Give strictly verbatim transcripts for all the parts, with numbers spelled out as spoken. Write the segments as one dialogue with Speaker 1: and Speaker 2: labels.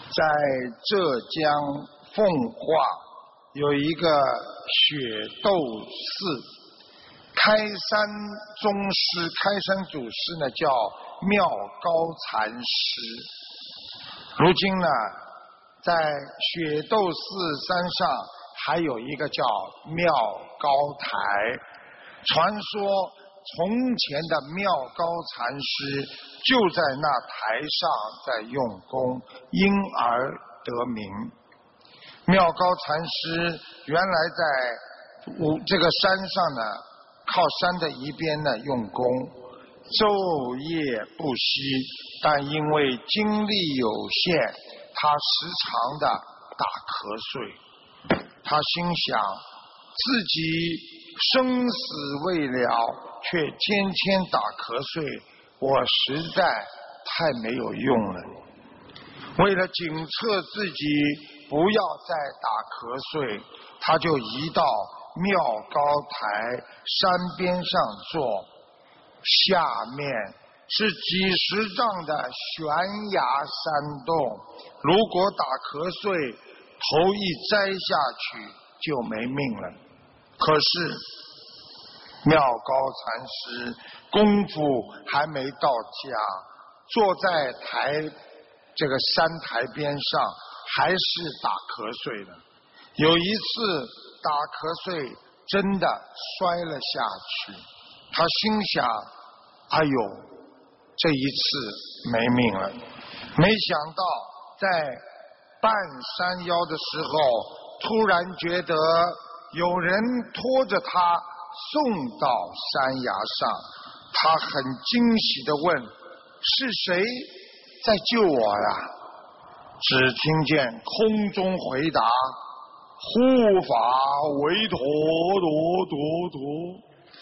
Speaker 1: 在浙江奉化有一个雪窦寺，开山宗师、开山祖师呢叫妙高禅师。如今呢，在雪窦寺山上还有一个叫妙高台。传说从前的妙高禅师就在那台上在用功，因而得名。妙高禅师原来在这个山上呢，靠山的一边呢用功，昼夜不息，但因为精力有限，他时常的打瞌睡。他心想自己生死未了，却天天打瞌睡，我实在太没有用了。为了警策自己不要再打瞌睡，他就移到妙高台山边上坐，下面是几十丈的悬崖山洞，如果打瞌睡，头一摘下去就没命了。可是妙高禅师功夫还没到家，坐在台这个山台边上，还是打瞌睡了。有一次打瞌睡，真的摔了下去。他心想：哎呦，这一次没命了。没想到在半山腰的时候，突然觉得有人拖着他送到山崖上。他很惊喜地问：是谁在救我呀？只听见空中回答：护法维陀罗多多。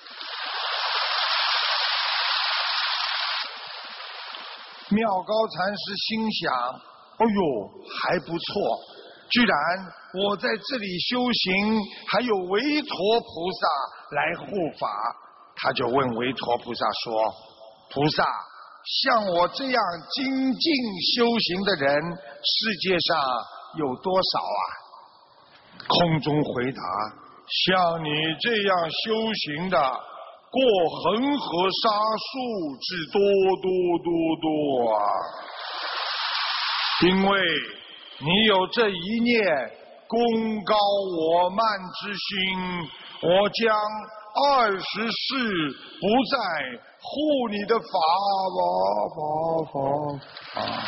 Speaker 1: 妙高禅师心想：哎呦，还不错，居然我在这里修行，还有维陀菩萨来护法。他就问维陀菩萨说：菩萨，像我这样精进修行的人，世界上有多少啊？空中回答：像你这样修行的，过恒河沙数之多多多多啊！因为你有这一念功高我慢之心，我将二十世不再护你的法法法法啊！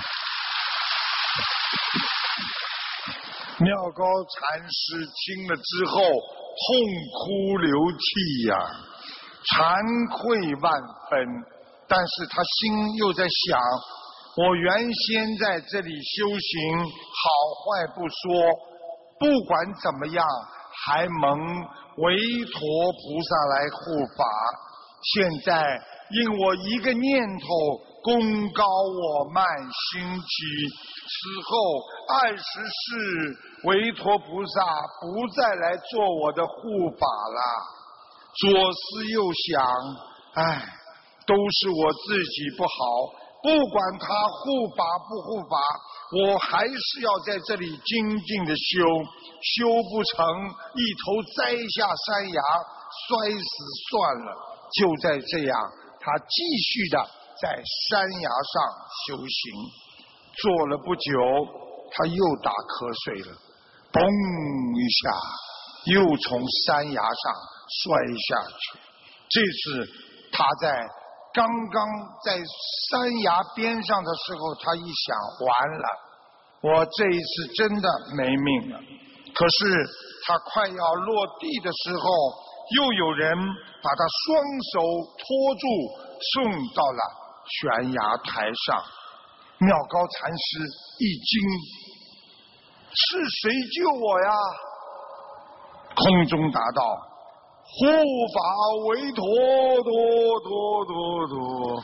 Speaker 1: 妙高禅师听了之后痛哭流涕呀、啊，惭愧万分。但是他心又在想：我原先在这里修行，好坏不说，不管怎么样，还蒙维陀菩萨来护法。现在因我一个念头功高我慢兴起，此后二十世维陀菩萨不再来做我的护法了。左思右想，唉，都是我自己不好，不管他护法不护法，我还是要在这里精进的修，修不成一头栽下山崖，摔死算了。就在这样，他继续的在山崖上修行。做了不久，他又打瞌睡了，嘣一下又从山崖上摔下去。这次他在刚刚在山崖边上的时候，他一想，完了，我这一次真的没命了。可是他快要落地的时候，又有人把他双手托住，送到了悬崖台上。妙高禅师一惊：是谁救我呀？空中答道：护法维陀多多多多。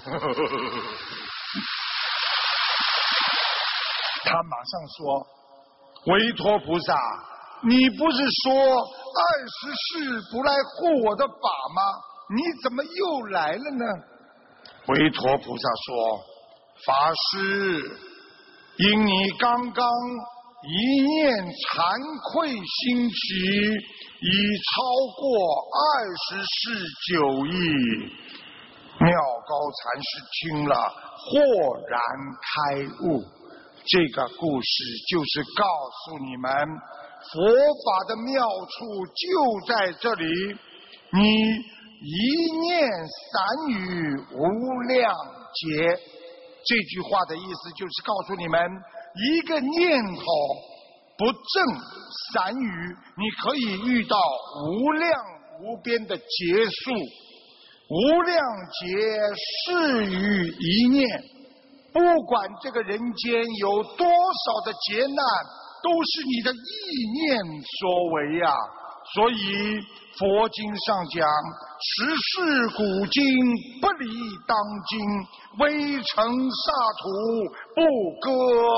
Speaker 1: 他马上说：维陀菩萨，你不是说二十世不来护我的法吗？你怎么又来了呢？维陀菩萨说：法师， 因你刚刚一念惭愧兴起，已超过二十世九亿。妙高禅师听了，豁然开悟。这个故事就是告诉你们，佛法的妙处就在这里。你一念散语无量劫，这句话的意思就是告诉你们，一个念头不正散语，你可以遇到无量无边的劫数。无量劫事于一念，不管这个人间有多少的劫难，都是你的意念所为呀、啊。所以佛经上讲，十世古今不离当今，微尘刹土不割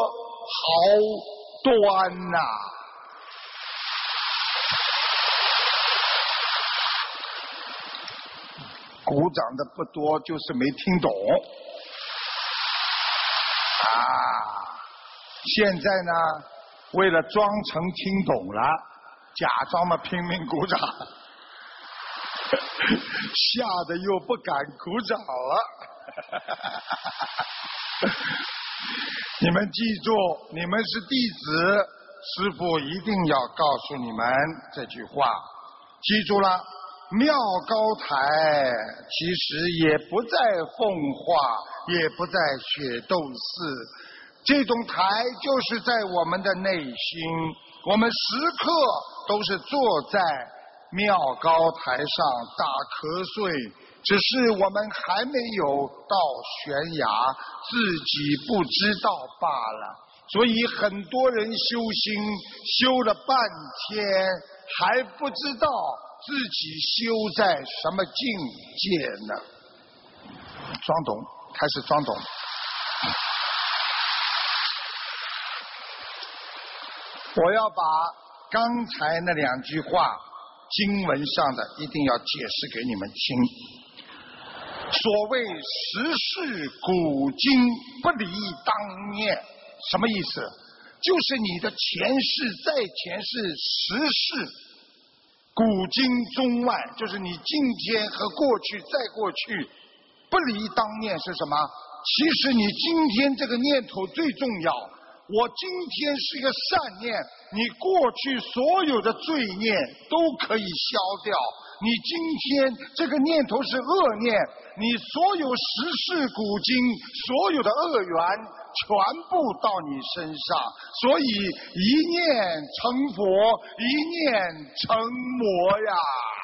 Speaker 1: 毫端呐、啊。鼓掌的不多，就是没听懂啊！现在呢，为了装成听懂了，假装嘛拼命鼓掌，吓得又不敢鼓掌了。你们记住，你们是弟子，师父一定要告诉你们这句话，记住了。妙高台其实也不在奉化，也不在雪窦寺，这种台就是在我们的内心，我们时刻都是坐在妙高台上打瞌睡，只是我们还没有到悬崖，自己不知道罢了。所以很多人修心修了半天，还不知道自己修在什么境界呢？装懂，开始装懂。我要把刚才那两句话经文上的一定要解释给你们听。所谓十世古今不离当念，什么意思？就是你的前世在前世十世。古今中外，就是你今天和过去再过去，不离当念是什么？其实你今天这个念头最重要。我今天是一个善念，你过去所有的罪孽都可以消掉。你今天这个念头是恶念，你所有十世古今所有的恶缘全部到你身上，所以一念成佛，一念成魔呀。